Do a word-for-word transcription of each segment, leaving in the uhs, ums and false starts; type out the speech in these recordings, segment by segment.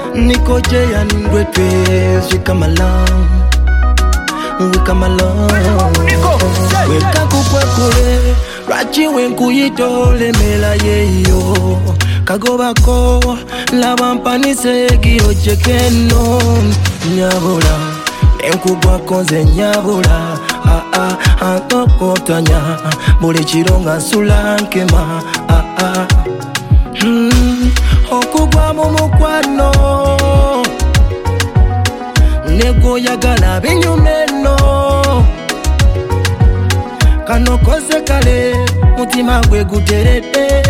Nico J and Great Waves, we come along, we come along. We kaku kwa kule, rachi wenku yitole mela yeyo. Kagobako, la vampani segi ojekeno. Nyabula, enku kwa konze nyabula. Ah ah, antoko tanya, bole chironga sulankema. Ah ah, hmm, okugwa mumukwano. Nego yagala binyumeno. Kano kose kale, mutima gwe guterete.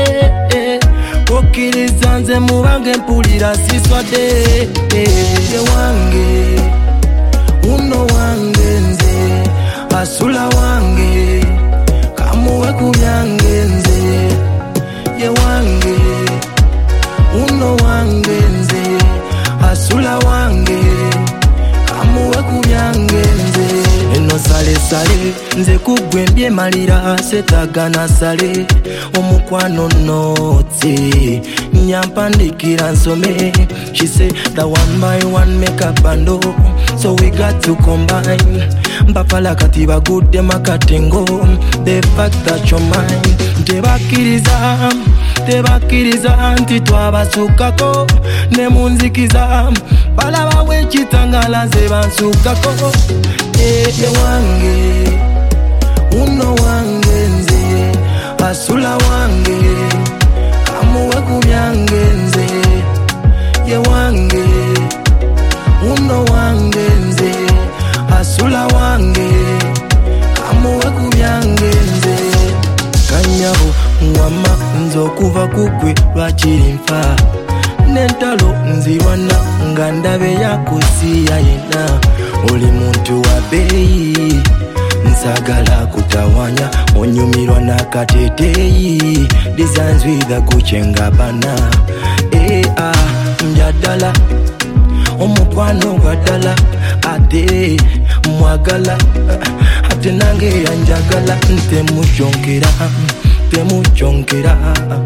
Kokiriza nze mubange mpulira siswade. Ye wange, uno wange nze. Asula wange, kamuwe kubyange nze. Ye wange, uno wange nze. Asula wange, kamuwe kubyange nze. Eno sale sale, nze kugwembye malira setagana sale. Omukwano noti, nyampandikira nsome. She say that one by one make a bando, so we got to combine. Mbapala katiba good dem akatengo. The fact that you're mine. Tebakiriza, tebakiriza nti twabasukako. Nemunzikiza, balaba wechitangala ze bansukako. Ye wange, uno wange nze. Asula wange, kamuwe kubyange nze. Ye wange, uno wange nze. Asula wange, kamuwe kubyange nze. Kanyabo, mwama, nzo kuva kukwe lwachiri mfa. Nentalo nziwana, ngandabe yakusiya yena. Oli muntu wa beyi, nsagala kutawanya. Onyumirwa na kateteyi, designs with a kuchenga bana. Eh ah, mjadala, omukwano gwadala. Ate, mwagala, ate nange yanjagala. Nte muchonkera, te muchonkera.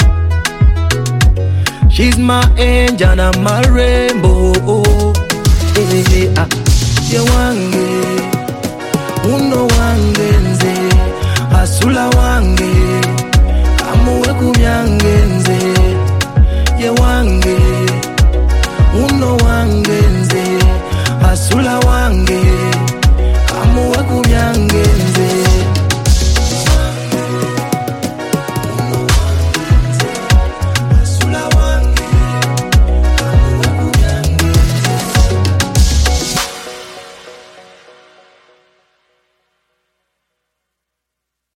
She's my angel and my rainbow. Eh eh ah, ye wange, uno wange nze. Asula wange, kamuwe kubyange nze. Ye wange, uno wange nze. Asula